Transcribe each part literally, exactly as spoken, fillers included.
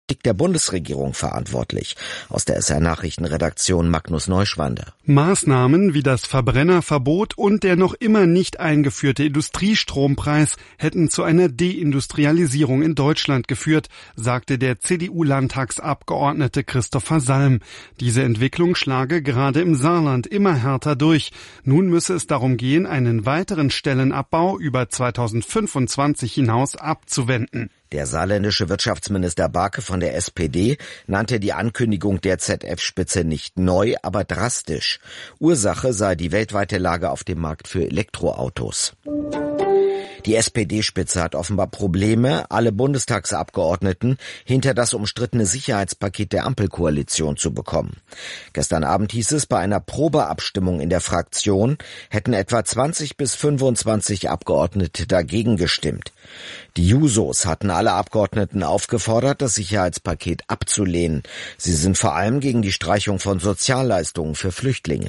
Politik der Bundesregierung verantwortlich. Aus der S R-Nachrichtenredaktion Magnus Neuschwander. Maßnahmen wie das Verbrennerverbot und der noch immer nicht eingeführte Industriestrompreis hätten zu einer Deindustrialisierung in Deutschland geführt, sagte der C D U-Landtagsabgeordnete Christopher Salm. Diese Entwicklung schlage gerade im Saarland immer härter durch. Nun müsse es darum gehen, einen weiteren Stellenabbau über zweitausendfünfundzwanzig hinaus abzuwenden. Der saarländische Wirtschaftsminister Barke von der S P D nannte die Ankündigung der Z F-Spitze nicht neu, aber drastisch. Ursache sei die weltweite Lage auf dem Markt für Elektroautos. Die S P D-Spitze hat offenbar Probleme, alle Bundestagsabgeordneten hinter das umstrittene Sicherheitspaket der Ampelkoalition zu bekommen. Gestern Abend hieß es, bei einer Probeabstimmung in der Fraktion hätten etwa zwanzig bis fünfundzwanzig Abgeordnete dagegen gestimmt. Die Jusos hatten alle Abgeordneten aufgefordert, das Sicherheitspaket abzulehnen. Sie sind vor allem gegen die Streichung von Sozialleistungen für Flüchtlinge.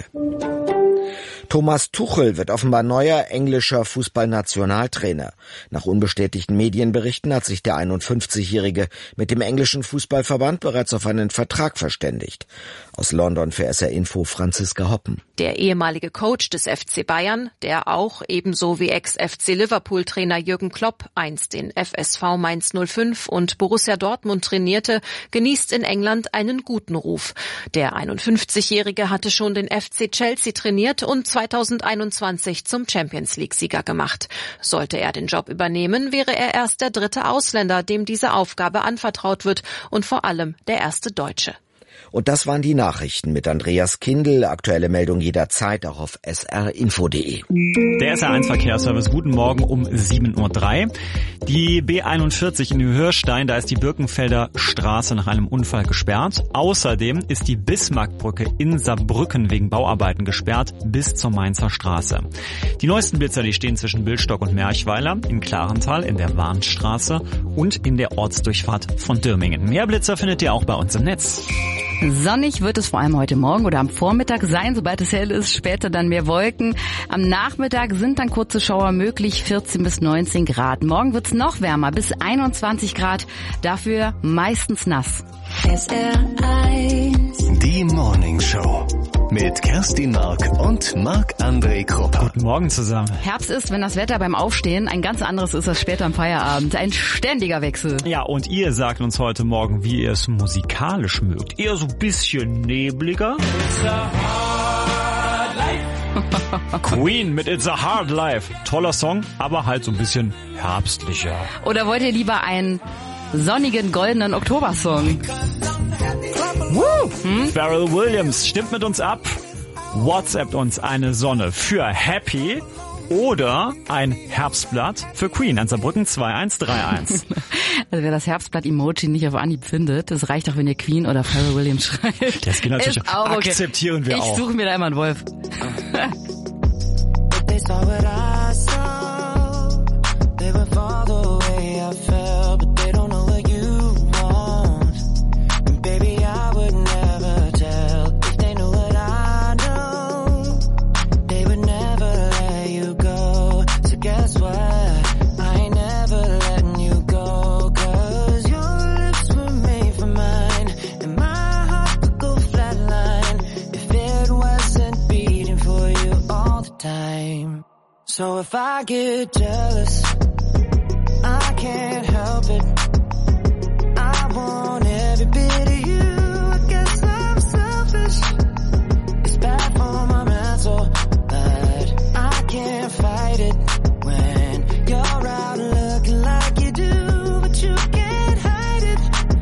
Thomas Tuchel wird offenbar neuer englischer Fußballnationaltrainer. Nach unbestätigten Medienberichten hat sich der einundfünfzigjährige mit dem englischen Fußballverband bereits auf einen Vertrag verständigt. Aus London für S R Info Franziska Hoppen. Der ehemalige Coach des F C Bayern, der auch ebenso wie Ex-F C Liverpool-Trainer Jürgen Klopp einst den F S V Mainz null fünf und Borussia Dortmund trainierte, genießt in England einen guten Ruf. Der einundfünfzigjährige hatte schon den F C Chelsea trainiert und zweitausendeinundzwanzig zum Champions-League-Sieger gemacht. Sollte er den Job übernehmen, wäre er erst der dritte Ausländer, dem diese Aufgabe anvertraut wird und vor allem der erste Deutsche. Und das waren die Nachrichten mit Andreas Kindl. Aktuelle Meldung jederzeit auch auf s r info punkt d e. Der S R eins Verkehrsservice, guten Morgen um sieben Uhr drei. Die B einundvierzig in Hörstein, da ist die Birkenfelder Straße nach einem Unfall gesperrt. Außerdem ist die Bismarckbrücke in Saarbrücken wegen Bauarbeiten gesperrt bis zur Mainzer Straße. Die neuesten Blitzer, die stehen zwischen Billstock und Merchweiler, in Klarental, in der Warnstraße und in der Ortsdurchfahrt von Dürmingen. Mehr Blitzer findet ihr auch bei uns im Netz. Sonnig wird es vor allem heute Morgen oder am Vormittag sein, sobald es hell ist, später dann mehr Wolken. Am Nachmittag sind dann kurze Schauer möglich, vierzehn bis neunzehn Grad. Morgen wird es noch wärmer, bis einundzwanzig Grad, dafür meistens nass. S R eins. Die Morning Show mit Kerstin Mark und Marc-André Krupper. Guten Morgen zusammen. Herbst ist, wenn das Wetter beim Aufstehen ein ganz anderes ist als später am Feierabend. Ein ständiger Wechsel. Ja, und ihr sagt uns heute Morgen, wie ihr es musikalisch mögt. Eher so ein bisschen nebliger. It's a hard life. Queen mit It's a Hard Life. Toller Song, aber halt so ein bisschen herbstlicher. Oder wollt ihr lieber einen sonnigen, goldenen Oktobersong? Woo! Hm? Pharrell Williams stimmt mit uns ab. WhatsAppt uns eine Sonne für Happy oder ein Herbstblatt für Queen an Saarbrücken zwei eins drei eins. Also wer das Herbstblatt-Emoji nicht auf Anhieb findet, das reicht auch, wenn ihr Queen oder Pharrell Williams schreibt. Das geht natürlich. Ist auch okay. Akzeptieren wir ich auch. Ich suche mir da immer einen Wolf. So if I get jealous, I can't help it. I want every bit of you. I guess I'm selfish. It's bad for my mental, but I can't fight it. When you're out looking like you do, but you can't hide it.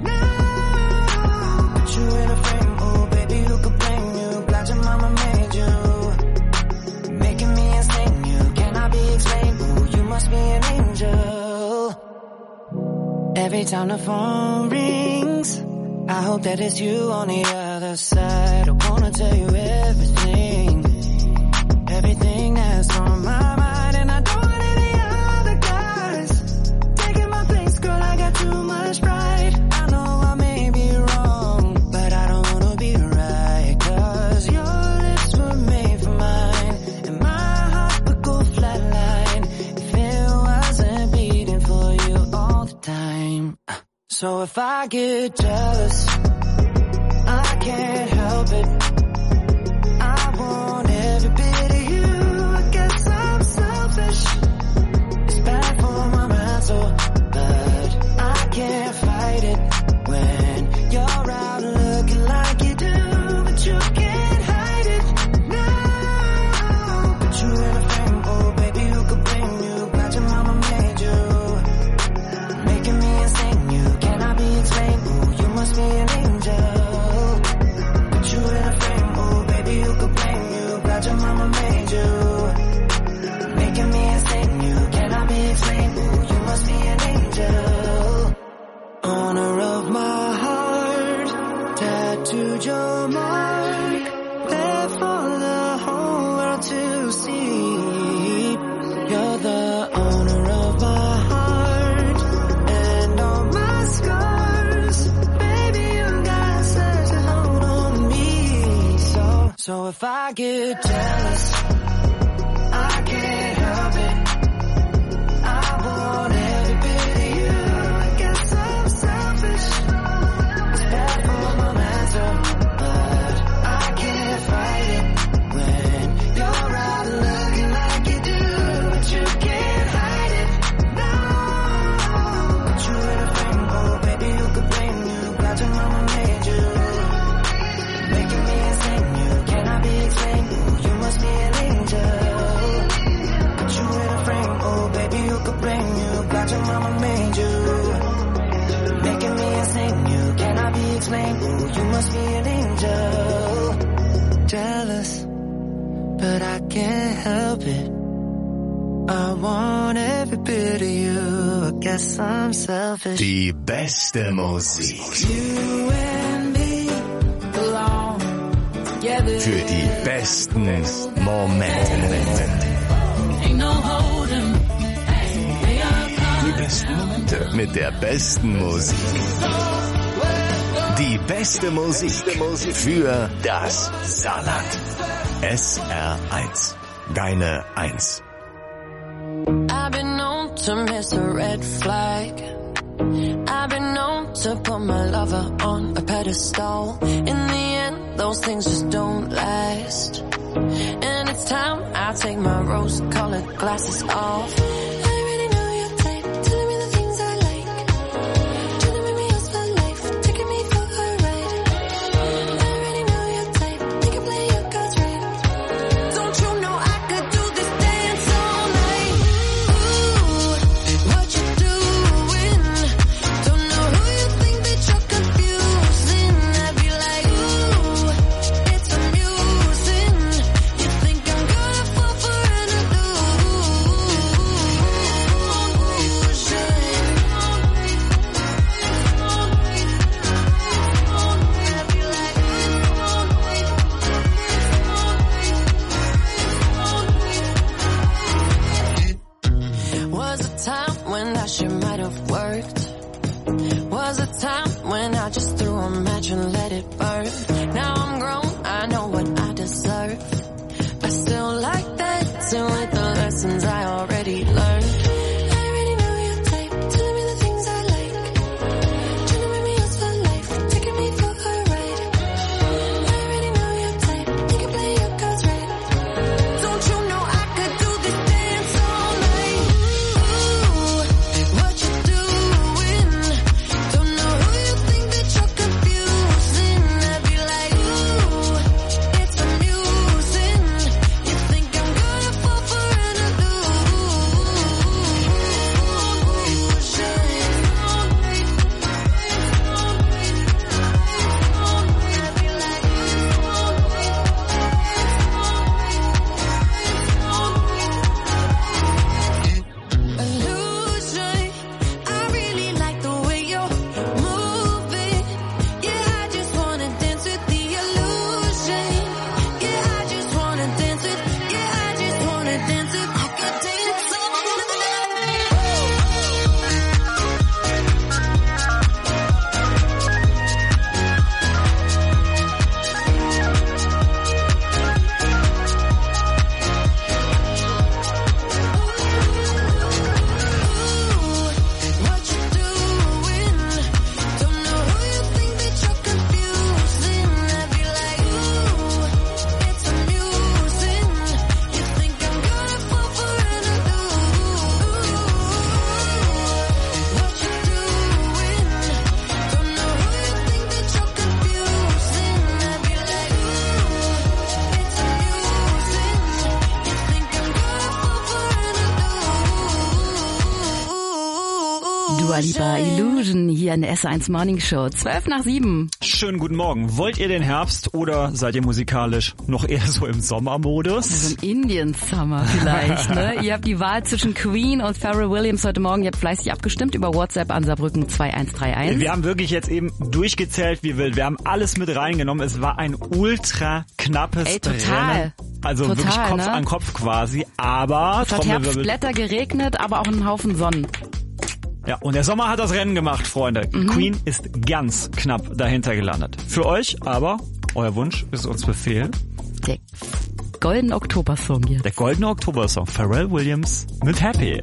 No, put you in a frame, oh baby, who could blame you? Glad your mama made you, making me insane. Explain, ooh, you must be an angel. Every time the phone rings, I hope that it's you on the other side. I wanna tell you everything, everything that's on my mind. And I don't want any other guys taking my place, girl, I got too much pride. I know I may be wrong, but I don't wanna be right. Cause your lips were made for mine, and my heart would go flatline if it wasn't beating for you all the time. So if I get jealous, I can't help it. I want every bit of you. I guess I'm selfish. It's bad for my mental, but I can't fight it. When you're out looking like you do, but you can't hide it. No, put you in a frame, oh baby, who could blame you? Glad your mama made you, making me insane. You cannot be explained. Ooh, you must be an angel. Put you in a frame, oh baby, who could blame you? Glad your mama made you, making me insane. You cannot be explained. Ooh, you must be an angel. Owner of my heart, tattooed your mark, there for the whole world to see. You're the owner of my heart and all my scars. Baby, you got such a hold on me. So, so if I get jealous, I can't help it. I want every bit of you. I guess I'm selfish. It's bad for my mental, but I can't fight it. When you're out looking like you do, but you can't hide it. No, put you in a frame, oh baby, who could blame you? Glad your mama made you, making me insane. You cannot be explained. Ooh, you must be an angel. Put you in a frame, oh baby, who could blame you? Glad your mama made you, making me insane. You cannot be explained. Ooh, you must be an angel. Jealous, but I can't help it. I want every bit of you. I guess I'm selfish. Die beste Musik. You and me belong together. Für die besten Momente. Ain't no holding. Die besten Momente mit der besten Musik. Die beste Musik für das Saarland. S R eins. Deine Eins. I've been known to miss a red flag. I've been known to put my lover on a pedestal. In the end, those things just don't last. And it's time I take my rose-colored glasses off. I already know your type, telling me the things I like. Trying to make me yours for life, taking me for a ride. I already know your type, you can play your cards right. Don't you know I could do this dance all night? Ooh, what you doing? Don't know who you think that you're confusing. I'd be like, ooh, it's amusing. You think I'm gonna fall for an illusion? Was a time when that shit might have worked. Was a time when I just threw a match and let it burn. Now I'm grown, I know what I deserve. I still like dancing with the lessons I already learned. I already know your type, telling me the things I like. Trying to make me yours for life, taking me for a ride. I already know your type, you can play your cards right. Don't you know I could do this dance all night? Ooh, what you doing? Don't know who you think that you're confusing. I'd be like, ooh, it's amusing. You think I'm gonna fall for Dua Lipa, Illusion, hier in der S eins Morning Show. Zwölf nach sieben. Schönen guten Morgen. Wollt ihr den Herbst oder seid ihr musikalisch noch eher so im Sommermodus? Also im Indian Summer vielleicht, ne? Ihr habt die Wahl zwischen Queen und Pharrell Williams heute Morgen. Ihr habt fleißig abgestimmt über WhatsApp an Saarbrücken zwei eins drei eins. Wir haben wirklich jetzt eben durchgezählt wie wild. Wir haben alles mit reingenommen. Es war ein ultra knappes Ey, total. Rennen. Also Total, wirklich Kopf ne? an Kopf quasi. Aber Es hat Herbstblätter geregnet, aber auch ein Haufen Sonnen. Ja, und der Sommer hat das Rennen gemacht, Freunde. Mhm. Queen ist ganz knapp dahinter gelandet. Für euch aber, euer Wunsch ist uns Befehl. Der goldene Oktobersong hier. Der goldene Oktobersong. Pharrell Williams mit Happy.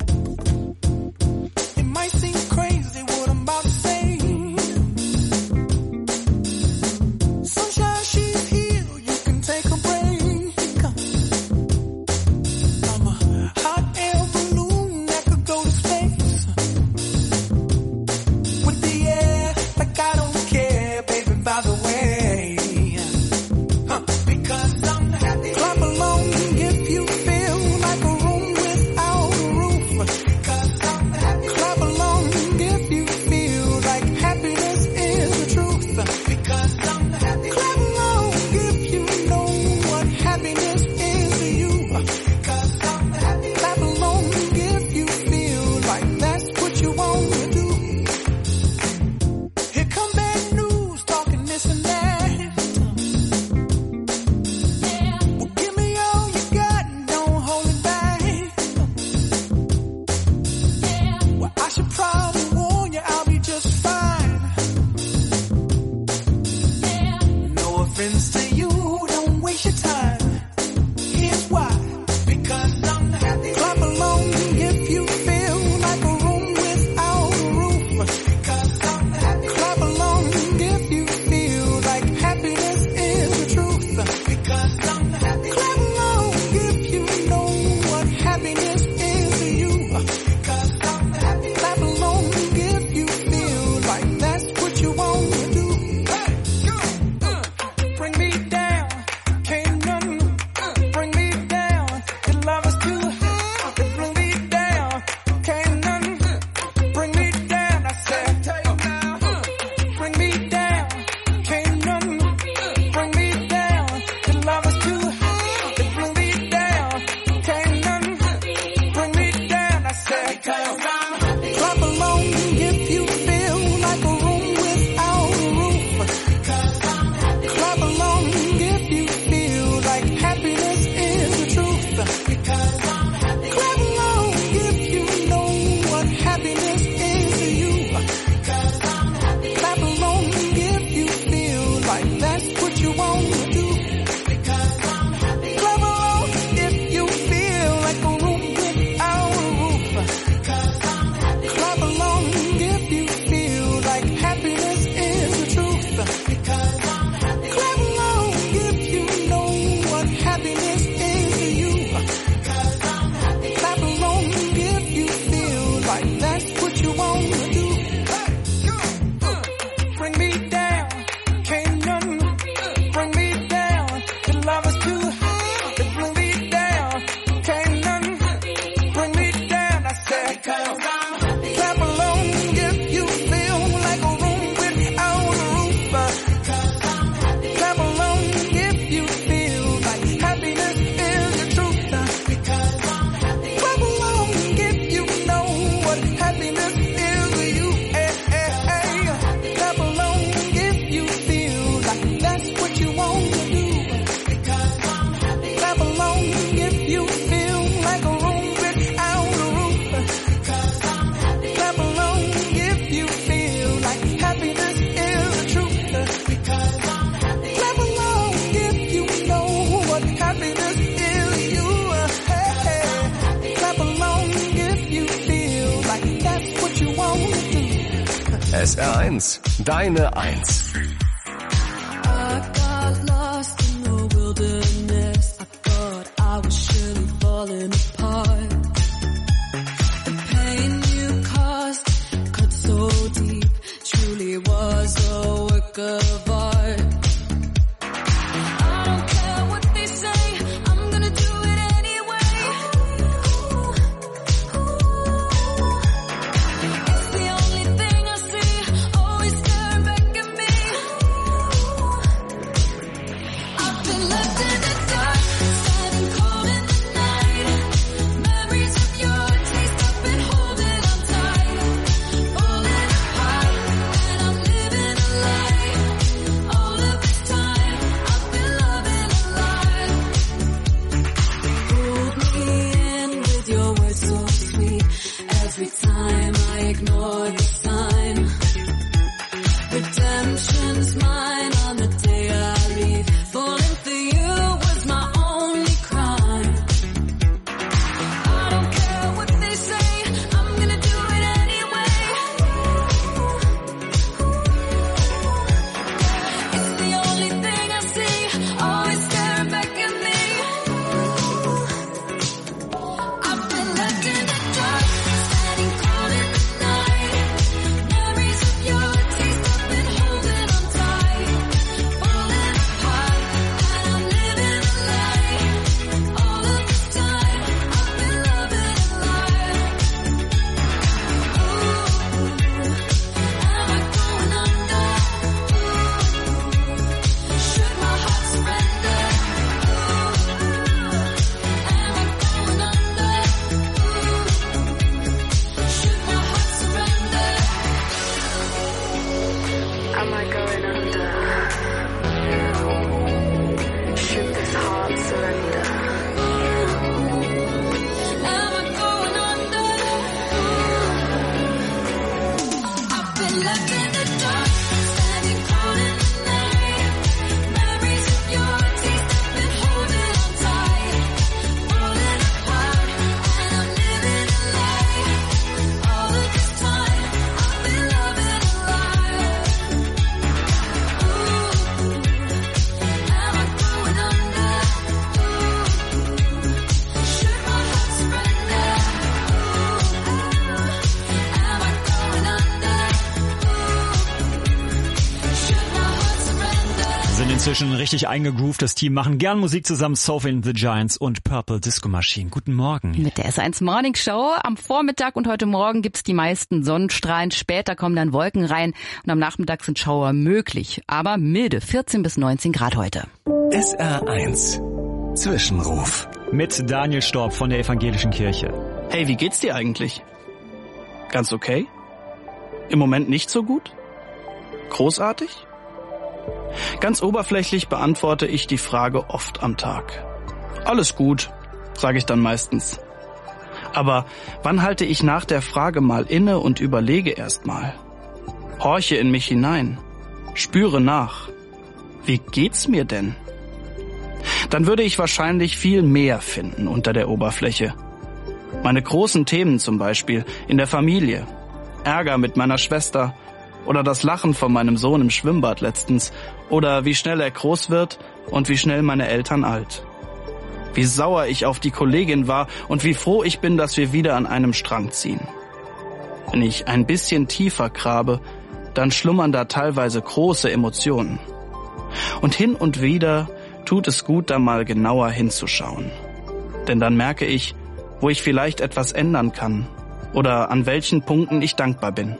S R eins, deine Eins. It's the only ignored the sign. Redemption's mine on the day I leave. Falling for you was my only crime. I don't care what they say, I'm gonna do it anyway. It's the only thing I see, always staring back at me. I've been left in the dark, standing cold in the night. Memories of your taste, I've been holding on tight. Falling apart, and I'm living a lie. All of this time, I've been loving a lie. Ooh, am I going under? Should my heart surrender? Ooh, am I going under? Should my heart surrender? Am I going under? Should this heart surrender? Am I going under? I've been left in the dark, standing cold in the night. Memories of your taste, I've been holding on tight. Falling apart, and I'm living a lie. All of this time, I've been loving a lie. Ooh, am I going under? Should my heart surrender? Am I going under? Should my heart surrender? Sind inzwischen richtig eingegroovt. Das Team machen gern Musik zusammen. Sophie and the Giants und Purple Disco Machine. Guten Morgen. Mit der S eins Morning Show. Am Vormittag und heute Morgen gibt's die meisten Sonnenstrahlen. Später kommen dann Wolken rein und am Nachmittag sind Schauer möglich. Aber milde, vierzehn bis neunzehn Grad heute. S R eins Zwischenruf. Mit Daniel Storb von der Evangelischen Kirche. Hey, wie geht's dir eigentlich? Ganz okay? Im Moment nicht so gut? Großartig? Ganz oberflächlich beantworte ich die Frage oft am Tag. Alles gut, sage ich dann meistens. Aber wann halte ich nach der Frage mal inne und überlege erst mal? Horche in mich hinein, spüre nach. Wie geht's mir denn? Dann würde ich wahrscheinlich viel mehr finden unter der Oberfläche. Meine großen Themen zum Beispiel in der Familie, Ärger mit meiner Schwester oder das Lachen von meinem Sohn im Schwimmbad letztens oder wie schnell er groß wird und wie schnell meine Eltern alt. Wie sauer ich auf die Kollegin war und wie froh ich bin, dass wir wieder an einem Strang ziehen. Wenn ich ein bisschen tiefer grabe, dann schlummern da teilweise große Emotionen. Und hin und wieder tut es gut, da mal genauer hinzuschauen. Denn dann merke ich, wo ich vielleicht etwas ändern kann oder an welchen Punkten ich dankbar bin.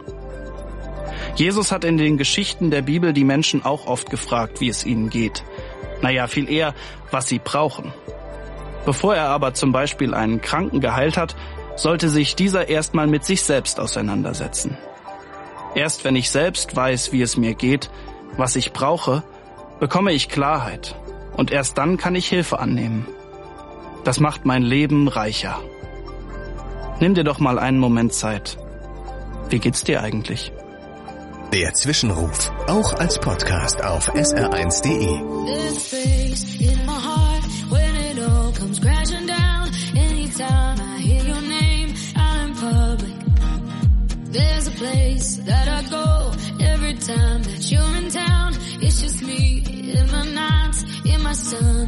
Jesus hat in den Geschichten der Bibel die Menschen auch oft gefragt, wie es ihnen geht. Naja, viel eher, was sie brauchen. Bevor er aber zum Beispiel einen Kranken geheilt hat, sollte sich dieser erstmal mit sich selbst auseinandersetzen. Erst wenn ich selbst weiß, wie es mir geht, was ich brauche, bekomme ich Klarheit. Und erst dann kann ich Hilfe annehmen. Das macht mein Leben reicher. Nimm dir doch mal einen Moment Zeit. Wie geht's dir eigentlich? Der Zwischenruf, auch als Podcast auf S R eins Punkt de. This space in my heart when it all comes crashing down. Anytime I hear your name out in public, there's a place that I go every time that you're in town. It's just me in my nights, in my stomach,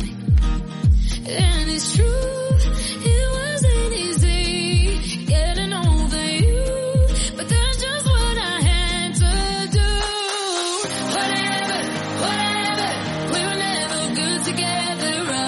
and it's true. It wasn't easy getting over you, but that's just what I had to do. Whatever, whatever, we were never good together.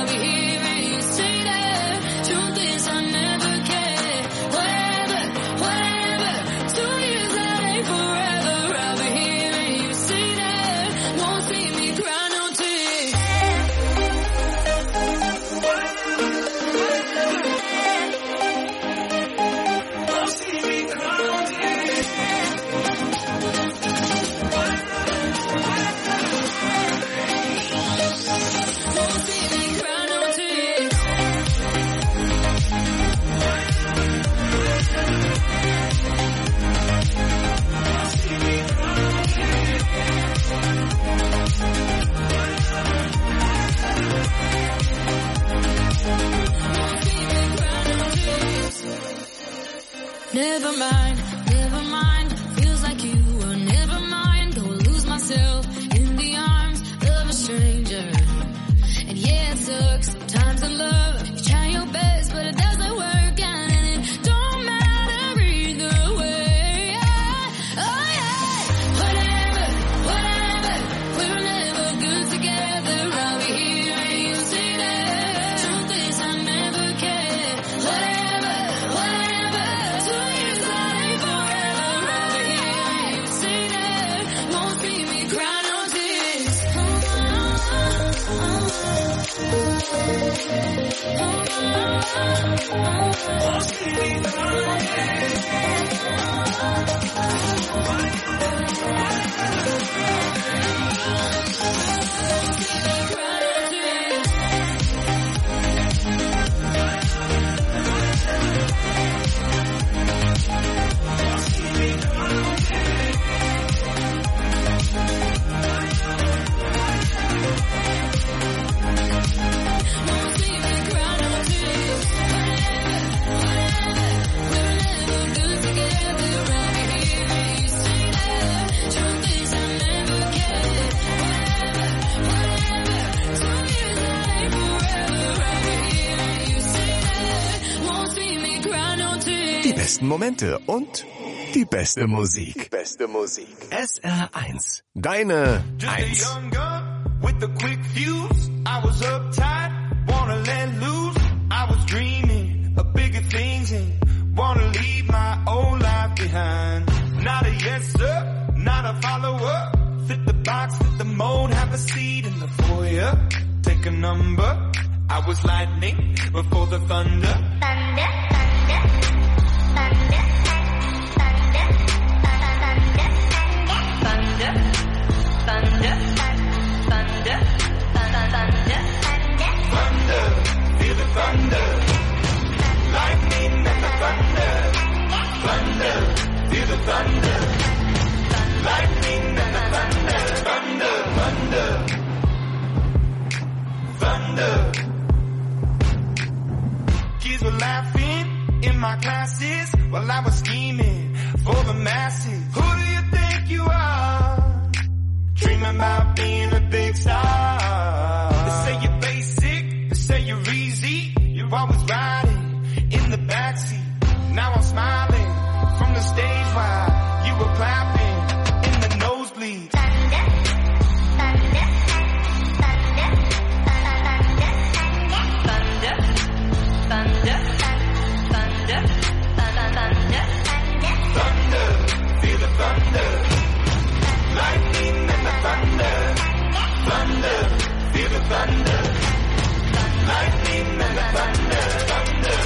Never mind, never mind. Feels like you were never mind. Go lose myself in the arms of a stranger. And yeah, it sucks sometimes in love. You try your best, but it doesn't work out, and it don't matter either way. Yeah. Oh yeah, whatever, whatever. We're never good together. I'll be here and you say that. Truth is, I never cared. Whatever, whatever. Two years that ain't forever. I'll be here and you say that. Won't see me cry no tears. Die besten Momente und die beste Musik. Beste Musik. S R eins. Deine eins. With the quick fuse, I was uptight, wanna let loose. I was dreaming of bigger things and wanna leave my old life behind. Not a yes sir, not a follower. Fit the box, fit the mold, have a seat in the foyer. Take a number. I was lightning before the thunder. Thunder, thunder, thunder, thunder, thunder, thunder, thunder, thunder, thunder, thunder, feel the thunder, lightning and the thunder, thunder, feel the thunder, lightning and the thunder, thunder, thunder, thunder. Kids were laughing in my classes while I was scheming for the masses. Who do you think you are? Dreaming about being a big star. They say you're basic, they say you're easy. You're always riding in the backseat. Now I'm smiling from the stage while you were clapping in the nosebleed. Thunder, thunder, thunder, thunder, thunder, thunder, thunder, thunder, thunder, feel the thunder, lightning and the thunder, thunder, feel the thunder, lightning and the thunder, thunder.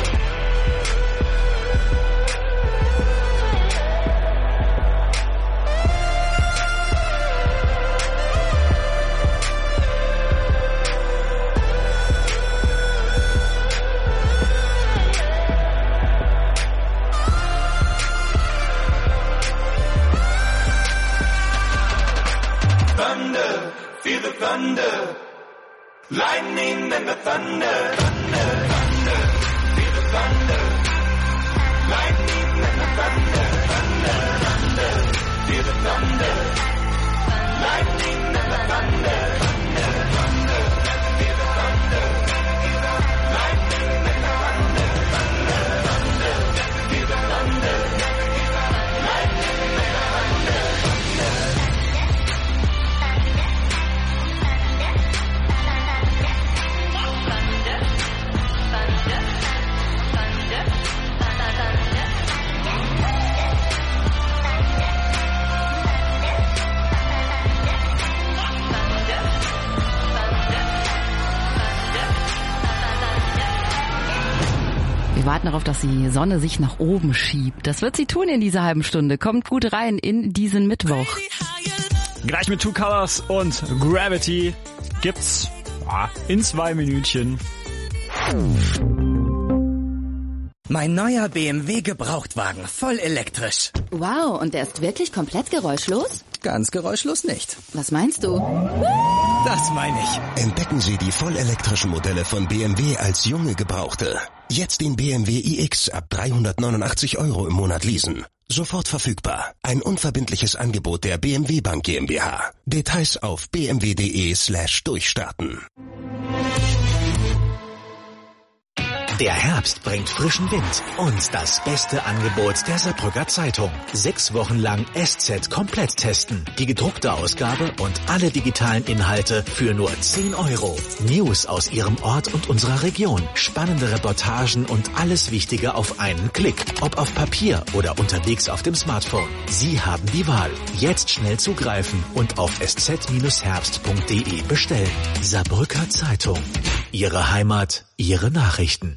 Thunder, feel the thunder, lightning and the thunder, thunder, thunder, feel the thunder, lightning and the thunder, thunder, thunder, feel the thunder, lightning and the thunder, thunder, thunder, feel the thunder, lightning and the thunder, thunder, thunder, feel the thunder, lightning and the thunder, thunder. Wir warten darauf, dass die Sonne sich nach oben schiebt. Das wird sie tun in dieser halben Stunde. Kommt gut rein in diesen Mittwoch. Gleich mit Two Colors und Gravity gibt's ja, in zwei Minütchen. Mein neuer B M W Gebrauchtwagen, voll elektrisch. Wow, und der ist wirklich komplett geräuschlos? Ganz geräuschlos nicht. Was meinst du? Das meine ich. Entdecken Sie die vollelektrischen Modelle von B M W als junge Gebrauchte. Jetzt den B M W i X ab dreihundertneunundachtzig Euro im Monat leasen. Sofort verfügbar. Ein unverbindliches Angebot der B M W Bank GmbH. Details auf b m w punkt d e slash durchstarten. Der Herbst bringt frischen Wind und das beste Angebot der Saarbrücker Zeitung. Sechs Wochen lang S Z komplett testen. Die gedruckte Ausgabe und alle digitalen Inhalte für nur zehn Euro. News aus Ihrem Ort und unserer Region. Spannende Reportagen und alles Wichtige auf einen Klick. Ob auf Papier oder unterwegs auf dem Smartphone. Sie haben die Wahl. Jetzt schnell zugreifen und auf s z herbst punkt d e bestellen. Saarbrücker Zeitung. Ihre Heimat, Ihre Nachrichten.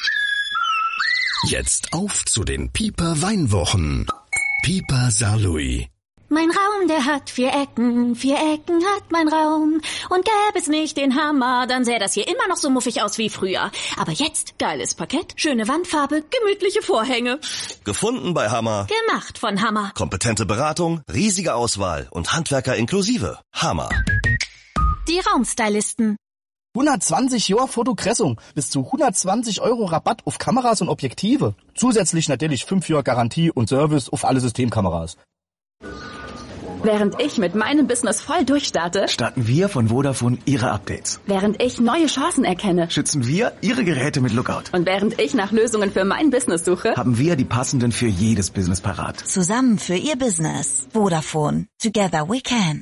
Jetzt auf zu den Piper Weinwochen. Piper Saarlouis. Mein Raum, der hat vier Ecken, vier Ecken hat mein Raum. Und gäbe es nicht den Hammer, dann sähe das hier immer noch so muffig aus wie früher. Aber jetzt geiles Parkett, schöne Wandfarbe, gemütliche Vorhänge. Gefunden bei Hammer. Gemacht von Hammer. Kompetente Beratung, riesige Auswahl und Handwerker inklusive. Hammer. Die Raumstylisten. hundertzwanzig Jahre Fotokressung, bis zu hundertzwanzig Euro Rabatt auf Kameras und Objektive. Zusätzlich natürlich fünf Jahre Garantie und Service auf alle Systemkameras. Während ich mit meinem Business voll durchstarte, starten wir von Vodafone Ihre Updates. Während ich neue Chancen erkenne, schützen wir Ihre Geräte mit Lookout. Und während ich nach Lösungen für mein Business suche, haben wir die passenden für jedes Business parat. Zusammen für Ihr Business. Vodafone. Together we can.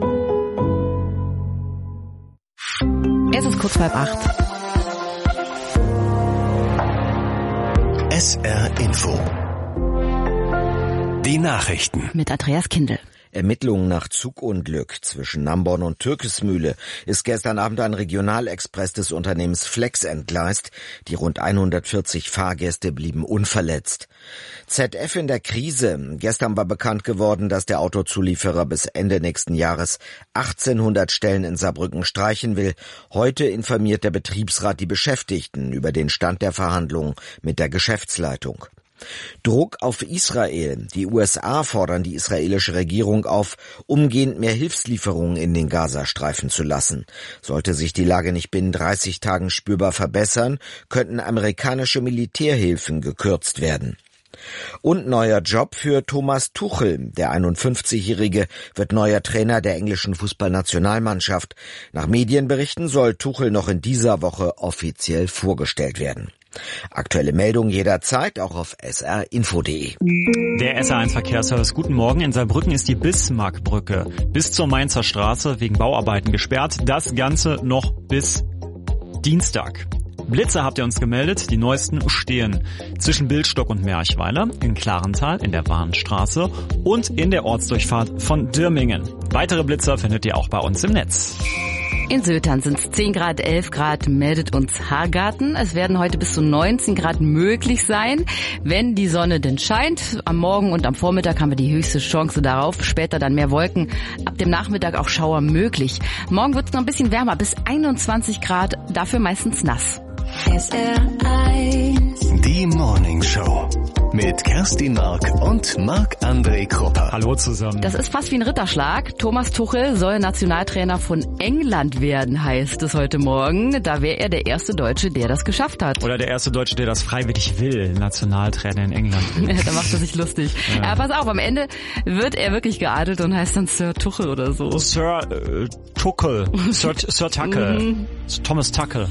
Es ist kurz halb acht. S R Info. Die Nachrichten. Mit Andreas Kindl. Ermittlungen nach Zugunglück zwischen Namborn und Türkesmühle ist gestern Abend ein Regionalexpress des Unternehmens Flex entgleist. Die rund hundertvierzig Fahrgäste blieben unverletzt. Z F in der Krise. Gestern war bekannt geworden, dass der Autozulieferer bis Ende nächsten Jahres achtzehnhundert Stellen in Saarbrücken streichen will. Heute informiert der Betriebsrat die Beschäftigten über den Stand der Verhandlungen mit der Geschäftsleitung. Druck auf Israel. Die U S A fordern die israelische Regierung auf, umgehend mehr Hilfslieferungen in den Gazastreifen zu lassen. Sollte sich die Lage nicht binnen dreißig Tagen spürbar verbessern, könnten amerikanische Militärhilfen gekürzt werden. Und neuer Job für Thomas Tuchel. Der einundfünfzigjährige wird neuer Trainer der englischen Fußballnationalmannschaft. Nach Medienberichten soll Tuchel noch in dieser Woche offiziell vorgestellt werden. Aktuelle Meldungen jederzeit auch auf s r info punkt d e. Der S R eins Verkehrsservice, guten Morgen. In Saarbrücken ist die Bismarckbrücke bis zur Mainzer Straße wegen Bauarbeiten gesperrt. Das Ganze noch bis Dienstag. Blitzer habt ihr uns gemeldet, die neuesten stehen zwischen Bildstock und Merchweiler, in Klarental, in der Warnstraße und in der Ortsdurchfahrt von Dürmingen. Weitere Blitzer findet ihr auch bei uns im Netz. In Sötern sind es zehn Grad, elf Grad, meldet uns Hargarten. Es werden heute bis zu neunzehn Grad möglich sein, wenn die Sonne denn scheint. Am Morgen und am Vormittag haben wir die höchste Chance darauf. Später dann mehr Wolken. Ab dem Nachmittag auch Schauer möglich. Morgen wird es noch ein bisschen wärmer, bis einundzwanzig Grad, dafür meistens nass. S R eins. Die Morning Show. Mit Kerstin Mark und Marc-André Krupper. Hallo zusammen. Das ist fast wie ein Ritterschlag. Thomas Tuchel soll Nationaltrainer von England werden, heißt es heute Morgen. Da wäre er der erste Deutsche, der das geschafft hat. Oder der erste Deutsche, der das freiwillig will, Nationaltrainer in England. Da macht er sich lustig. Ja. Aber pass auf, am Ende wird er wirklich geadelt und heißt dann Sir Tuchel oder so. Sir äh, Tuchel. Sir, Sir Tuchel. Mhm. Thomas Tuchel.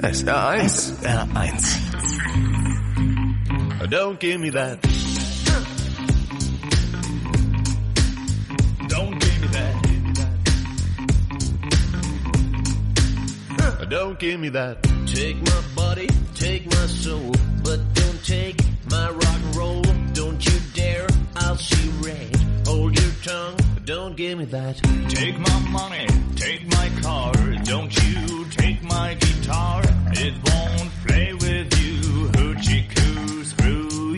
S R eins. S R eins. Don't give me that. Don't give me that. Don't give me that. Take my body, take my soul, but don't take my rock and roll. Don't you dare, I'll see red. Hold your tongue, don't give me that. Take my money, take my car. Don't you take my guitar. It won't play with you. Hoochie coo, screw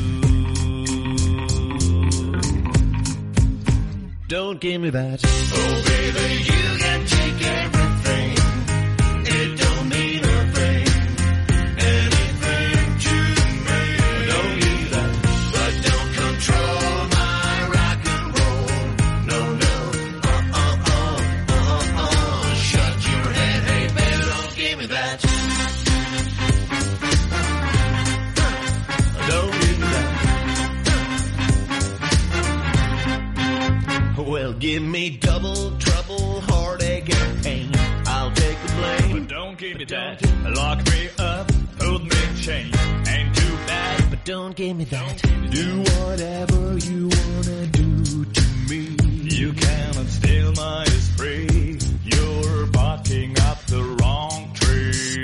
you. Don't give me that. Oh baby, you can take everything. It don't mean a thing. Anything to me. Don't give me that. But don't control my rock and roll. No, no. Uh-uh, uh, uh-uh. Shut your head, hey baby, don't give me that. Don't give me that. Well, give me double trouble, heartache and pain. I'll take the blame. But don't give me that. Lock me up, hold me chained. Ain't too bad. But don't give me that. Do whatever you wanna do to me. You cannot steal my esprit. You're barking up the wrong tree.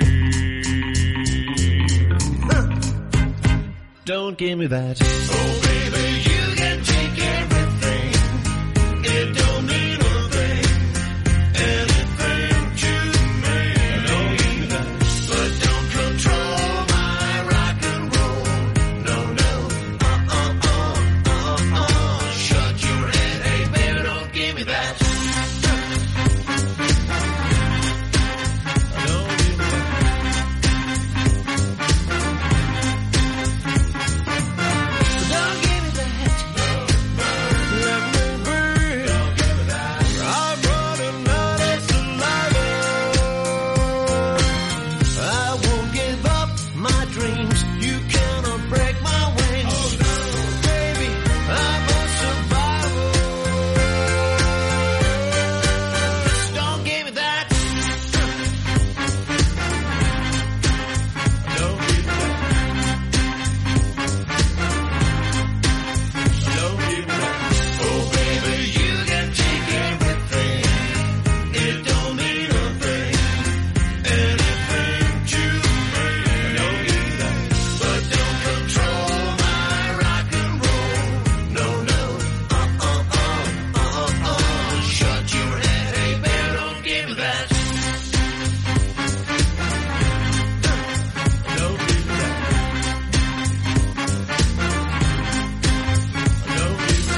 Don't give me that. Oh baby, you can take everything. It don't mean a thing. Anything to me. Don't give me that. But don't control my rock and roll. No, no. Uh-uh, uh, uh-uh. Shut your head, hey baby, don't give me that. Don't give me that. Don't give me that. Let me breathe. Don't give me that. I'm running out of saliva. I won't give up my dreams. You cannot break my wings. Oh, no. Baby, I'm a survivor. Don't give me that. Don't give me that. Don't give me that. Oh baby, you can take everything. It don't mean a thing. Anything to me. Don't give me that. But don't control my rock and roll. No, no. Uh-uh, uh, uh-uh. Shut your head, hey baby, don't give me that. Don't give me that. Don't give me that.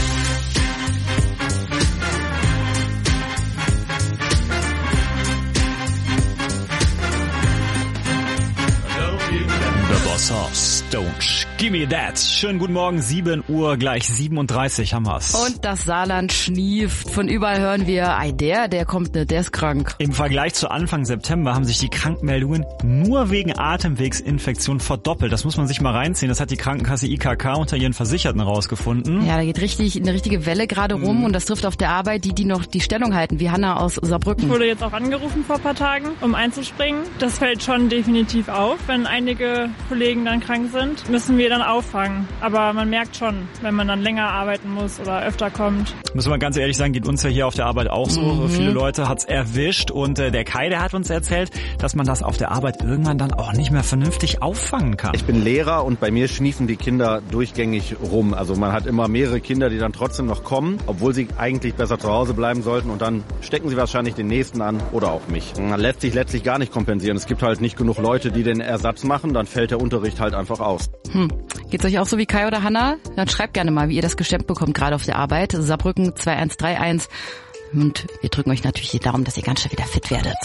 Don't give me that. The Boss Hoss, don't gimme that. Schönen guten Morgen, sieben Uhr, gleich siebenunddreißig haben wir's. Und das Saarland schnieft. Von überall hören wir, ei der, der kommt nicht, der ist krank. Im Vergleich zu Anfang September haben sich die Krankmeldungen nur wegen Atemwegsinfektion verdoppelt. Das muss man sich mal reinziehen. Das hat die Krankenkasse I K K unter ihren Versicherten rausgefunden. Ja, da geht richtig eine richtige Welle gerade rum mhm. und das trifft auf der Arbeit die, die noch die Stellung halten, wie Hanna aus Saarbrücken. Ich wurde jetzt auch angerufen vor ein paar Tagen, um einzuspringen. Das fällt schon definitiv auf. Wenn einige Kollegen dann krank sind, müssen wir dann auffangen. Aber man merkt schon, wenn man dann länger arbeiten muss oder öfter kommt. Müssen wir ganz ehrlich sagen, geht uns ja hier auf der Arbeit auch so. Mhm. Viele Leute hat's erwischt und äh, der Kai, der hat uns erzählt, dass man das auf der Arbeit irgendwann dann auch nicht mehr vernünftig auffangen kann. Ich bin Lehrer und bei mir schniefen die Kinder durchgängig rum. Also man hat immer mehrere Kinder, die dann trotzdem noch kommen, obwohl sie eigentlich besser zu Hause bleiben sollten und dann stecken sie wahrscheinlich den nächsten an oder auch mich. Man lässt sich letztlich gar nicht kompensieren. Es gibt halt nicht genug Leute, die den Ersatz machen, dann fällt der Unterricht halt einfach aus. Hm. Geht's euch auch so wie Kai oder Hanna? Dann schreibt gerne mal, wie ihr das gestemmt bekommt, gerade auf der Arbeit. Saarbrücken zwei eins drei eins. Und wir drücken euch natürlich die Daumen, dass ihr ganz schnell wieder fit werdet.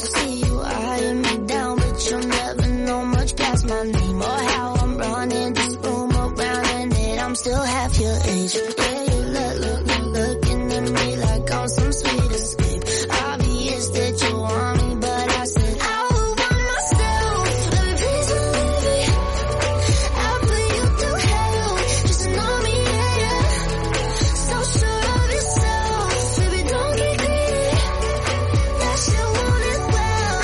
See you eyeing me down, but you'll never know much past my name or how I'm running this room around, and that I'm still half your age. Yeah, you look, look, look, looking at me like I'm some sweet escape. Obvious that you want me, but I said I would want myself. Baby, please believe me. I'll put you through hell. Just know me, yeah, yeah. So sure of yourself, baby, don't get greedy. That shit want it well,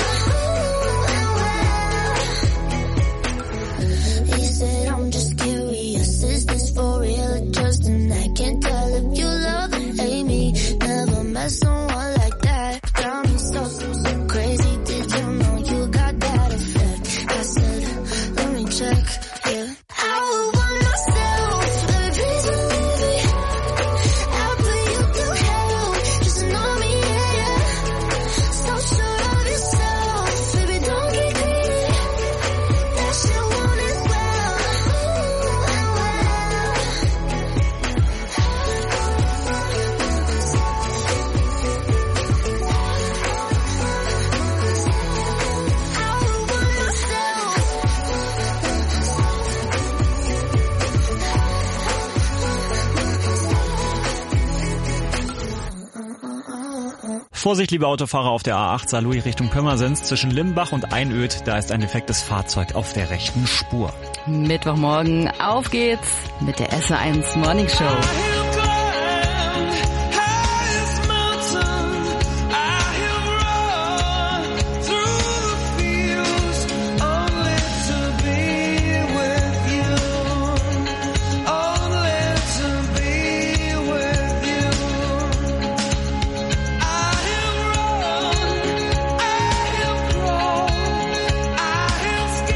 well. He said I'm just curious, is this for real or just an act? Can't tell if you love or hate me. Never met someone like that. Got me so, so crazy. Did you know you got that effect? I said, let me check, yeah. I would want myself, baby, please believe me. I'll put you through hell. Just know me, yeah, yeah. So sure of yourself, baby, don't get greedy. That shit want it well, Vorsicht, liebe Autofahrer auf der A acht Saarlouis Richtung Pirmasens zwischen Limbach und Einöd. Da ist ein defektes Fahrzeug auf der rechten Spur. Mittwochmorgen, auf geht's mit der S eins Morning Show.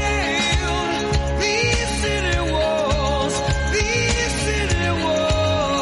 These city walls, these city walls.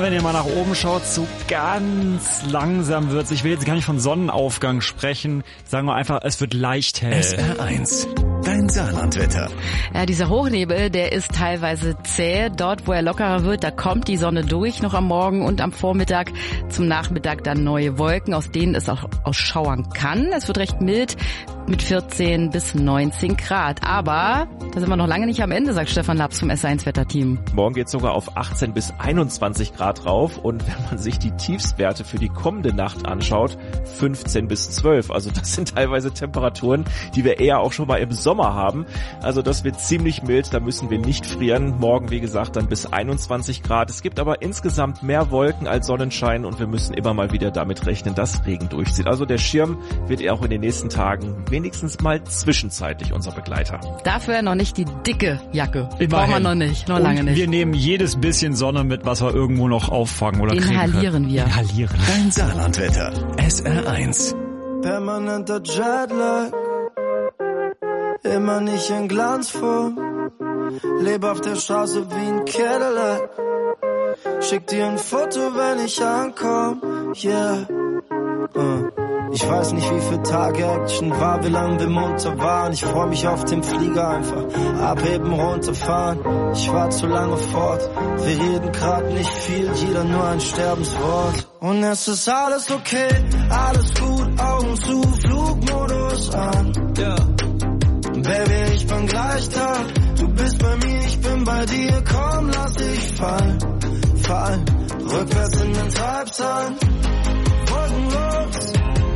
wenn ihr mal nach oben schaut, so ganz langsam wird's. Ich will jetzt gar nicht von Sonnenaufgang sprechen. Sagen wir einfach, es wird leicht hell. S R eins, dein Saarlandwetter. Ja, dieser Hochnebel, der ist teilweise zäh. Dort, wo er lockerer wird, da kommt die Sonne durch, noch am Morgen und am Vormittag. Zum Nachmittag dann neue Wolken, aus denen es auch ausschauern kann. Es wird recht mild mit vierzehn bis neunzehn Grad. Aber da sind wir noch lange nicht am Ende, sagt Stefan Laps vom S eins Wetterteam. Morgen geht es sogar auf achtzehn bis einundzwanzig Grad rauf. Und wenn man sich die Tiefstwerte für die kommende Nacht anschaut, fünfzehn bis zwölf. Also das sind teilweise Temperaturen, die wir eher auch schon mal im Sommer haben. Also das wird ziemlich mild, da müssen wir nicht frieren. Morgen, wie gesagt, dann bis einundzwanzig Grad. Es gibt aber insgesamt mehr Wolken als Sonnenschein und wir müssen immer mal wieder damit rechnen, dass Regen durchzieht. Also der Schirm wird auch in den nächsten Tagen wenigstens mal zwischenzeitlich unser Begleiter. Dafür noch nicht die dicke Jacke. Immerhin. Brauchen wir noch nicht, noch und lange nicht. Wir nehmen jedes bisschen Sonne mit, was wir irgendwo noch auffangen oder Inhalieren kriegen wir. Inhalieren. Dein Saarlandwetter. S R eins. Permanenter Jetlag, immer nicht in Glanzform. Lebe auf der Straße wie ein Cadillac. Schick dir ein Foto, wenn ich ankomm. Yeah. Uh. Ich weiß nicht, wie viele Tage Action war, wie lange wir munter waren. Ich freu mich auf den Flieger, einfach abheben, runterfahren. Ich war zu lange fort, wir reden grad nicht viel, jeder nur ein Sterbenswort. Und es ist alles okay, alles gut, Augen zu, Flugmodus an. Yeah. Baby, ich bin gleich da, du bist bei mir, ich bin bei dir, komm, lass dich fallen, fallen, rückwärts in den Treibsand, wolkenlos.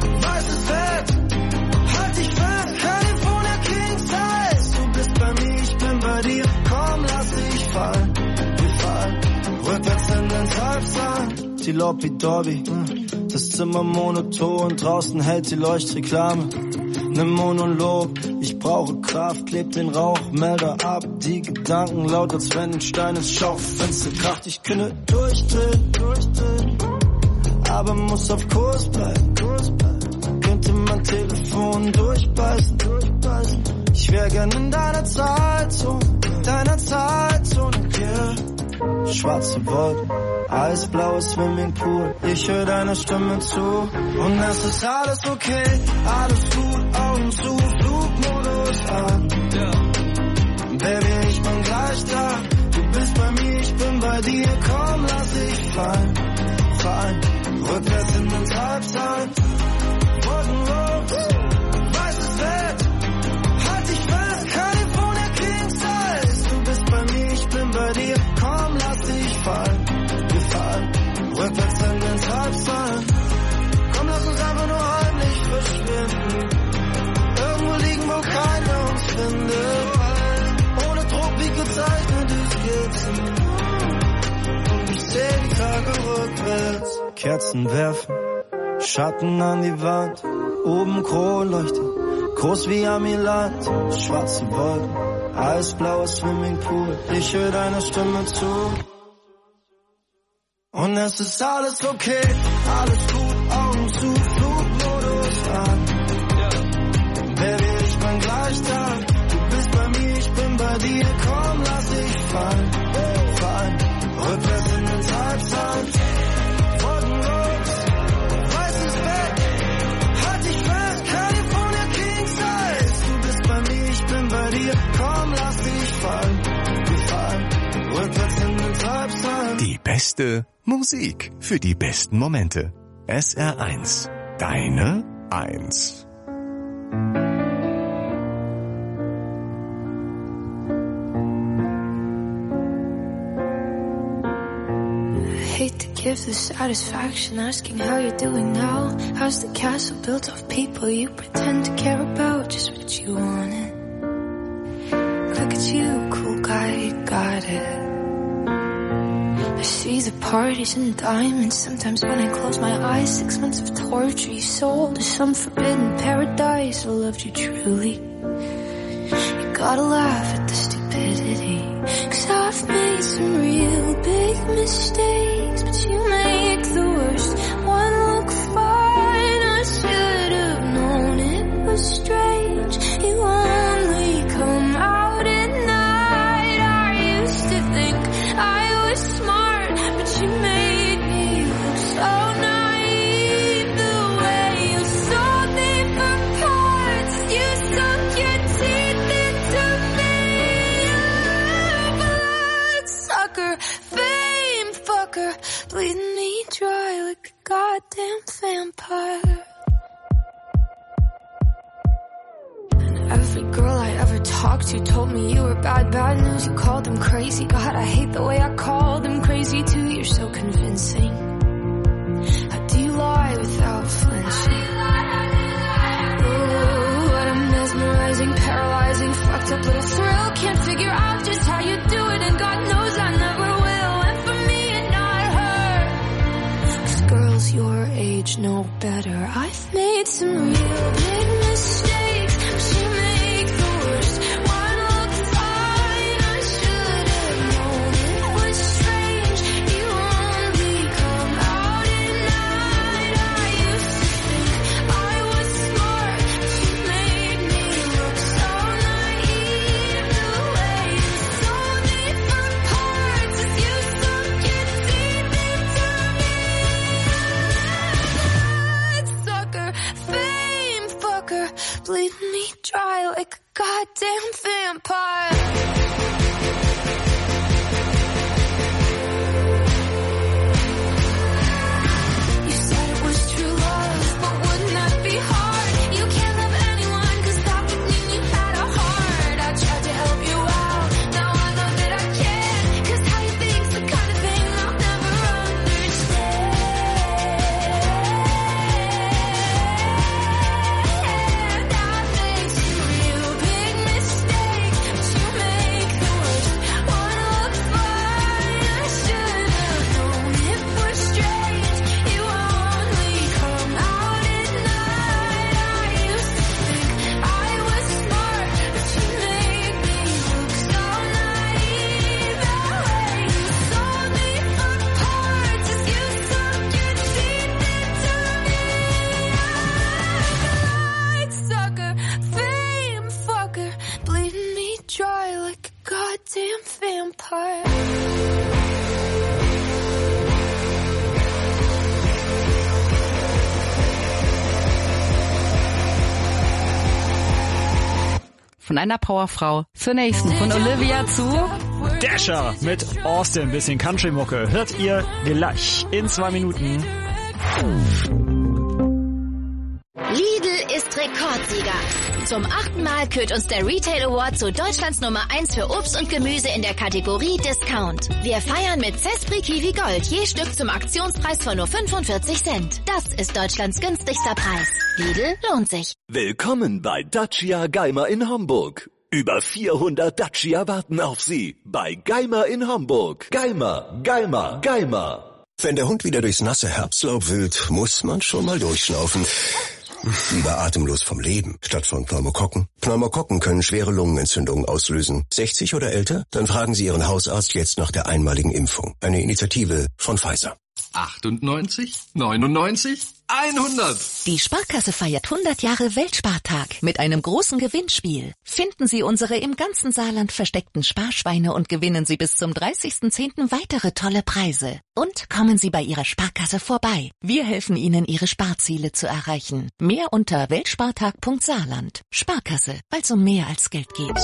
Halt dich fest, California King Size. Du bist bei mir, ich bin bei dir. Komm, lass dich fallen. Wir fallen rückwärts in den Treibsand. Die Lobby-Dobby, das Zimmer monoton. Draußen hält die Leuchtreklame. Ne Monolog, ich brauche Kraft. Kleb den Rauchmelder ab. Die Gedanken laut, als wenn ein Stein ins Schaufenster kracht. Ich könnte durchdrehen, durchdrehen. Aber muss auf Kurs bleiben, Kurs bleiben. Könnte mein Telefon durchbeißen, durchbeißen. Ich wär gern in deiner Zeitzone, deiner Zeitzone, yeah. Schwarze Wolken, eisblaues Swimmingpool. Ich höre deiner Stimme zu und es ist alles okay, alles gut, Augen zu, Flugmodus an. Yeah. Baby, ich bin gleich da, du bist bei mir, ich bin bei dir. Komm, lass dich fallen, fallen, rückwärts in den Treibsand. Wolkenlos, weißes Bett, halt dich fest, California King Size. Du bist bei mir, ich bin bei dir, komm, lass dich fallen. Wir fallen rückwärts in den Treibsand. Komm, lass uns einfach nur heimlich verschwinden. Irgendwo liegen, wo keiner uns findet. Ohne Druck wie gezeichnete Skizzen. Und ich seh die Tage rückwärts. Kerzen werfen, Schatten an die Wand, oben Kronleuchter, groß wie Amiland, schwarze Wolken, eisblaues Swimmingpool, ich höre deiner Stimme zu. Und es ist alles okay, alles gut, Augen zu, Flugmodus an. Baby, ich bin gleich da, du bist bei mir, ich bin bei dir, komm, lass dich fallen, fallen, rückwärts in den Treibsand. Komm, lass dich fallen, wir fallen rückwärts in den Treibsand. Die beste Musik für die besten Momente. S R eins, deine Eins. Hate to give the satisfaction asking how you're doing now. How's the castle built of people you pretend to care about? Just what you wanted. Look at you, cool guy, you got it. I see the parties and diamonds. Sometimes when I close my eyes, six months of torture you sold to some forbidden paradise. I loved you truly. You gotta laugh at the stupidity, 'cause I've made some real big mistakes, but you make the worst one look fine. I should have known it was strange. You only come out at night. I used to think I was smart, but you made goddamn vampire. Every girl I ever talked to told me you were bad, bad news. You called them crazy. God, I hate the way I call them crazy too. You're so convincing. How do you lie without flinching? Ooh, what a mesmerizing, paralyzing, fucked up little thrill. Can't figure out just how you do it, and God knows I never will. And for me and not her, 'cause girls your age know better. I've made some real big mistakes. You make the worst one look fine. I should have known it was strange. You only come out at night. I used to think I was smart, but you made me look so naive. The way you sold me for parts as you sunk your teeth into me. Sucker, fame fucker, bleed me dry like a goddamn vampire. You said it was true love, but wouldn't that be hard? You can't love anyone, 'cause that would mean you had a heart. I tried to help you out, now I know that I can't, 'cause how you think's the kind of thing I'll never understand. I've made some real big mistakes, but you make the worst one look fine. I should have known it was strange. You only come out at night. I used to think I was smart, but you made me look so naive. The way you sold me for parts as you sunk your teeth into me. I'd sucker, fame fucker, bleeding me dry like a goddamn vampire. Von einer Powerfrau zur nächsten. Von Olivia zu Dasher mit Austin, bisschen Country-Mucke. Hört ihr gleich in zwei Minuten. Lidl ist Rekordsieger. Zum achten Mal kürt uns der Retail Award zu Deutschlands Nummer eins für Obst und Gemüse in der Kategorie Discount. Wir feiern mit Zespri Kiwi Gold je Stück zum Aktionspreis von nur fünfundvierzig Cent. Das ist Deutschlands günstigster Preis. Lidl lohnt sich. Willkommen bei Dacia Geimer in Hamburg. Über vierhundert Dacia warten auf Sie bei Geimer in Hamburg. Geimer, Geimer, Geimer. Wenn der Hund wieder durchs nasse Herbstlaub wühlt, muss man schon mal durchschnaufen. Lieber atemlos vom Leben, statt von Pneumokokken. Pneumokokken können schwere Lungenentzündungen auslösen. sechzig oder älter? Dann fragen Sie Ihren Hausarzt jetzt nach der einmaligen Impfung. Eine Initiative von Pfizer. achtundneunzig, neunundneunzig, hundert. Die Sparkasse feiert hundert Jahre Weltspartag mit einem großen Gewinnspiel. Finden Sie unsere im ganzen Saarland versteckten Sparschweine und gewinnen Sie bis zum dreißigsten zehnten weitere tolle Preise. Und kommen Sie bei Ihrer Sparkasse vorbei. Wir helfen Ihnen, Ihre Sparziele zu erreichen. Mehr unter weltspartag punkt saarland. Sparkasse, weil es um mehr als Geld geht.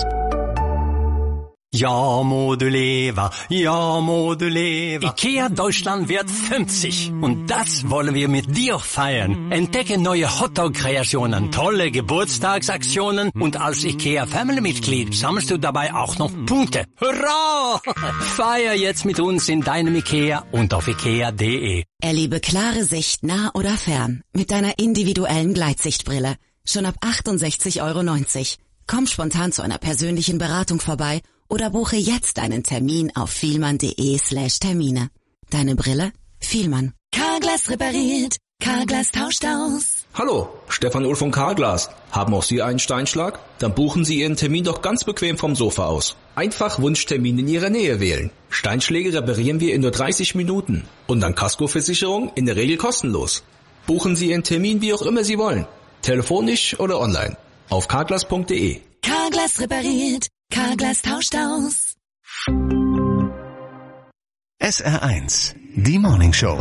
Ja, må du leva, ja, må du leva. IKEA Deutschland wird fünfzig und das wollen wir mit dir feiern. Entdecke neue Hotdog-Kreationen, tolle Geburtstagsaktionen und als IKEA Family-Mitglied sammelst du dabei auch noch Punkte. Hurra! Feier jetzt mit uns in deinem IKEA und auf ikea punkt de. Erlebe klare Sicht nah oder fern mit deiner individuellen Gleitsichtbrille. Schon ab achtundsechzig Euro neunzig. Komm spontan zu einer persönlichen Beratung vorbei oder buche jetzt einen Termin auf vielmann.de slash Termine. Deine Brille? Vielmann. Carglass repariert, Carglass tauscht aus. Hallo, Stefan Uhl von Carglass. Haben auch Sie einen Steinschlag? Dann buchen Sie Ihren Termin doch ganz bequem vom Sofa aus. Einfach Wunschtermin in Ihrer Nähe wählen. Steinschläge reparieren wir in nur dreißig Minuten. Und dann Kaskoversicherung in der Regel kostenlos. Buchen Sie Ihren Termin wie auch immer Sie wollen. Telefonisch oder online. Auf carglass punkt de. Carglass repariert, Carglass tauscht aus. S R eins, die Morning Show.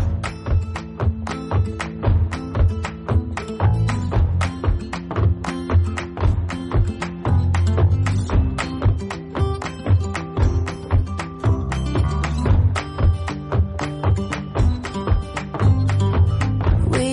We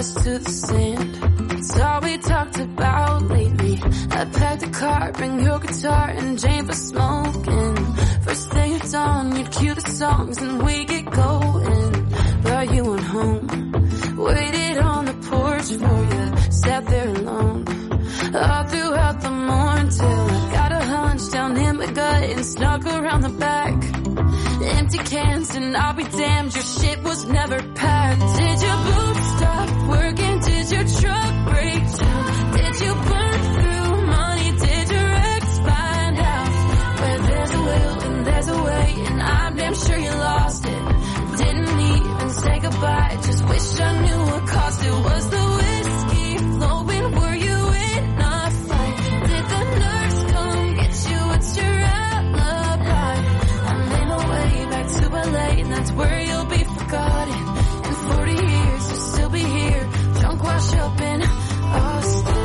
us to the sand. It's all we talked about lately. I packed a car, bring your guitar and Jane for smoking. First day at dawn, you'd cue the songs and we get going. But you went home, waited on the porch for you, sat there alone all throughout the morning till I got a hunch down in my gut and snuck around the back. Empty cans and I'll be damned, your shit was never packed. Did your boots stop working? Did your truck break down? Did you burn through money? Did your ex find out? Where there's a will and there's a way, and I'm damn sure you lost it. Didn't even say goodbye, just wish I knew what caused it. Was the whiskey flowing? Were you in a fight? Did the nurse come get you? What's your alibi? I made my way back to L A, and that's where you'll be forgotten. In forty years you'll still be here, drunk, washed up in Austin.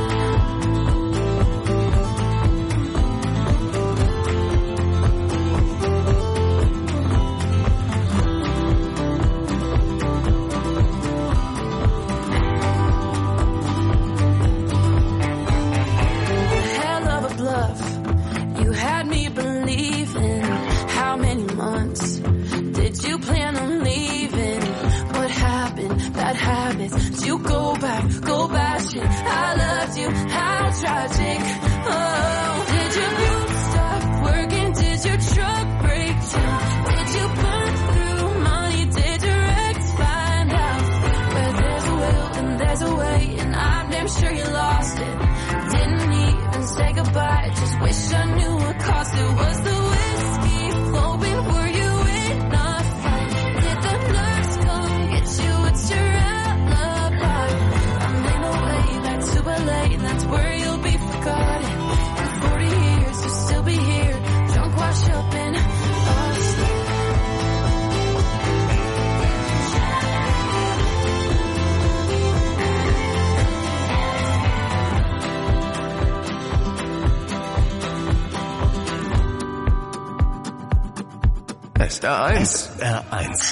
Hell of a bluff, you had me believing. How many months did you plan on leaving? What happened? Bad habits. Did you go back, go back shit? I loved you, how tragic. Oh, did your boots stop working? Did your truck break down? Did you burn through money? Did your ex find out? Where there's a will and there's a way, and I'm damn sure you lost it. Didn't even say goodbye, just wish I knew what caused it. Was the whiskey flowing? Were you in a fight? Did the nurse come get you? What's your alibi? I made my way back to L A, and that's where you'll be forgotten. In forty years you'll still be here, drunk, washed up in Austin. S R eins. S R eins.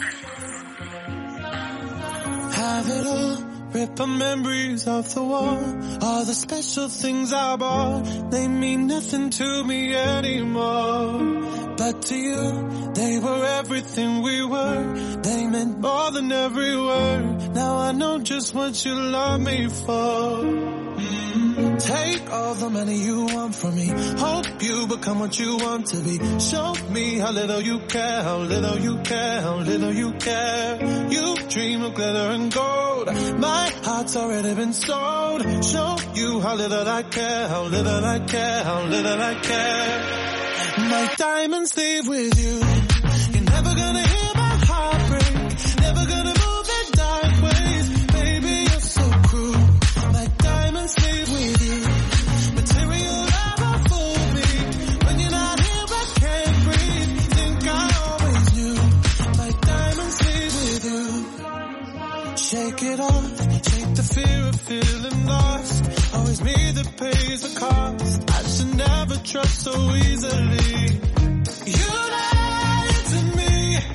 Have it all, rip the memories off the wall. All the special things I bought, they mean nothing to me anymore. But to you, they were everything we were. They meant more than every word. Now I know just what you love me for. Mm-hmm. Take all the money you want from me. Hope you become what you want to be. Show me how little you care, how little you care, how little you care. You dream of glitter and gold. My heart's already been sold. Show you how little I care, how little I care, how little I care. My diamonds leave with you. You're never gonna hear my heart break. Never gonna move in dark ways. Baby, you're so cruel. My diamonds leave with you. Material never fooled me. When you're not here, I can't breathe. Think I always knew. My diamonds leave with you. Shake it off. Shake the fear of feeling lost. Always me that pays the cost. I should never trust so easily. You lied to me,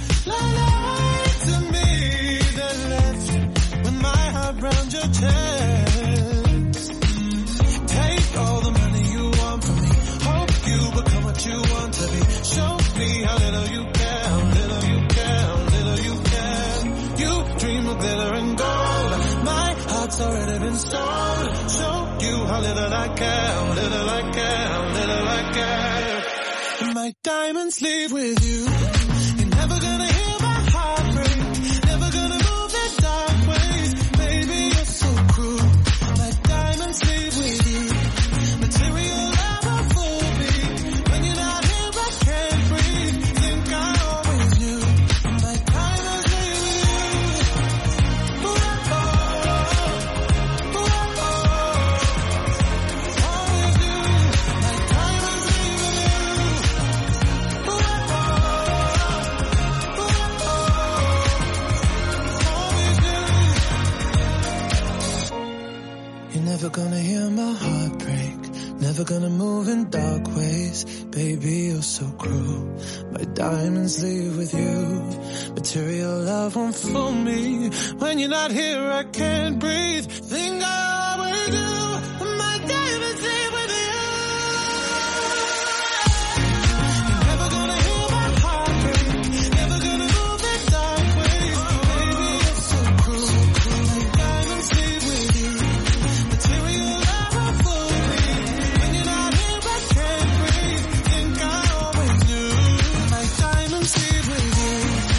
lied to me. Then left with my heart round your chest. Take all the money you want from me. Hope you become what you want to be. Show me how little you care, how little you care, how little you care. You dream of glitter and gold. My heart's already been sold. Show you how little I care, how little I care, how little I care. My diamonds leave with you. You're never gonna hear my heart break. Never gonna move in dark ways. Baby, you're so cruel. My diamonds leave with you. Material never fooled me. When you're not here, I can't breathe. Think I always knew. My diamonds leave with you. Ooh, oh, ooh, oh, always do. My diamonds leave with you. You're never gonna hear my heart break. Never gonna move in dark ways, baby, you're so cruel. My diamonds leave with you. Material love won't fool me. When you're not here, I can't breathe. Think I always do. My diamonds leave with you. You're never gonna hear my heart break. Never gonna move in dark ways, baby, you're so cruel. My diamonds leave with you. Material love won't fool me. When you're not here, I can't breathe. Think I always knew. My diamonds leave with you.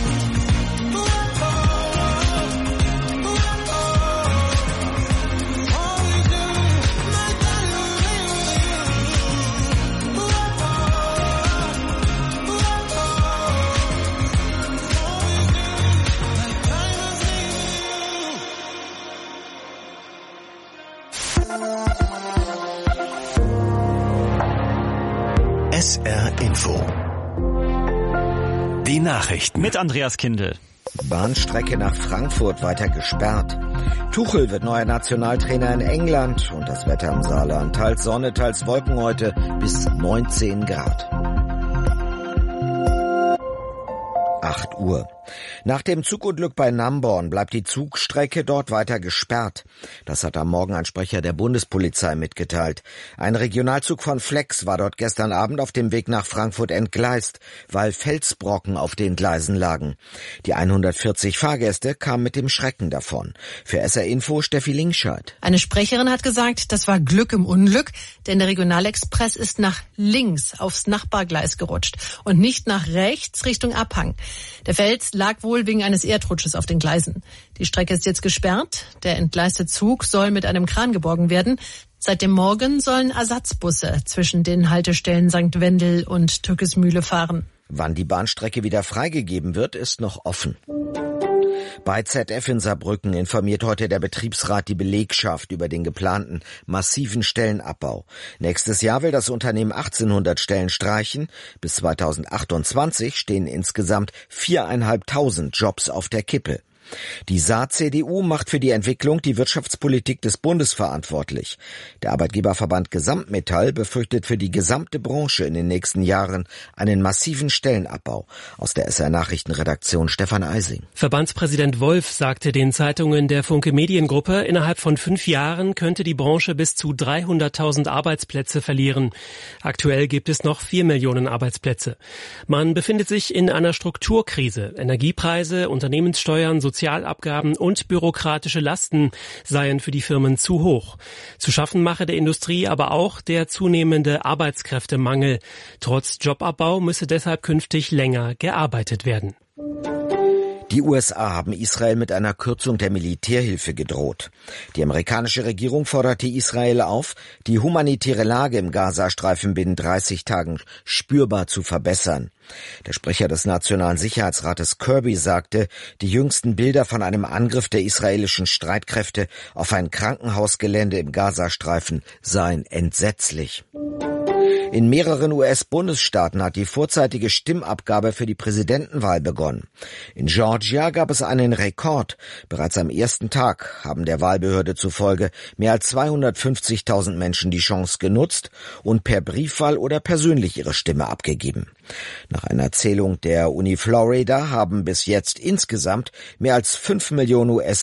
S R Info. Die Nachrichten. Mit Andreas Kindl. Bahnstrecke nach Frankfurt weiter gesperrt. Tuchel wird neuer Nationaltrainer in England und das Wetter im Saarland. Teils Sonne, teils Wolken heute bis neunzehn Grad. acht Uhr. Nach dem Zugunglück bei Namborn bleibt die Zugstrecke dort weiter gesperrt. Das hat am Morgen ein Sprecher der Bundespolizei mitgeteilt. Ein Regionalzug von Flex war dort gestern Abend auf dem Weg nach Frankfurt entgleist, weil Felsbrocken auf den Gleisen lagen. Die hundertvierzig Fahrgäste kamen mit dem Schrecken davon. Für S R Info Steffi Linkscheid. Eine Sprecherin hat gesagt, das war Glück im Unglück, denn der Regionalexpress ist nach links aufs Nachbargleis gerutscht und nicht nach rechts Richtung Abhang. Der Fels lag wohl wegen eines Erdrutsches auf den Gleisen. Die Strecke ist jetzt gesperrt. Der entgleiste Zug soll mit einem Kran geborgen werden. Seit dem Morgen sollen Ersatzbusse zwischen den Haltestellen Sankt Wendel und Türkismühle fahren. Wann die Bahnstrecke wieder freigegeben wird, ist noch offen. Bei Z F in Saarbrücken informiert heute der Betriebsrat die Belegschaft über den geplanten massiven Stellenabbau. Nächstes Jahr will das Unternehmen achtzehnhundert Stellen streichen. Bis zweitausendachtundzwanzig stehen insgesamt viertausendfünfhundert Jobs auf der Kippe. Die Saar-C D U macht für die Entwicklung die Wirtschaftspolitik des Bundes verantwortlich. Der Arbeitgeberverband Gesamtmetall befürchtet für die gesamte Branche in den nächsten Jahren einen massiven Stellenabbau. Aus der S R-Nachrichtenredaktion Stefan Eising. Verbandspräsident Wolf sagte den Zeitungen der Funke Mediengruppe, innerhalb von fünf Jahren könnte die Branche bis zu dreihunderttausend Arbeitsplätze verlieren. Aktuell gibt es noch vier Millionen Arbeitsplätze. Man befindet sich in einer Strukturkrise. Energiepreise, Unternehmenssteuern, Sozialabgaben und bürokratische Lasten seien für die Firmen zu hoch. Zu schaffen mache der Industrie aber auch der zunehmende Arbeitskräftemangel. Trotz Jobabbau müsse deshalb künftig länger gearbeitet werden. Die U S A haben Israel mit einer Kürzung der Militärhilfe gedroht. Die amerikanische Regierung forderte Israel auf, die humanitäre Lage im Gazastreifen binnen dreißig Tagen spürbar zu verbessern. Der Sprecher des Nationalen Sicherheitsrates Kirby sagte, die jüngsten Bilder von einem Angriff der israelischen Streitkräfte auf ein Krankenhausgelände im Gazastreifen seien entsetzlich. In mehreren U S-Bundesstaaten hat die vorzeitige Stimmabgabe für die Präsidentenwahl begonnen. In Georgia gab es einen Rekord. Bereits am ersten Tag haben der Wahlbehörde zufolge mehr als zweihundertfünfzigtausend Menschen die Chance genutzt und per Briefwahl oder persönlich ihre Stimme abgegeben. Nach einer Zählung der Uni Florida haben bis jetzt insgesamt mehr als fünf Millionen U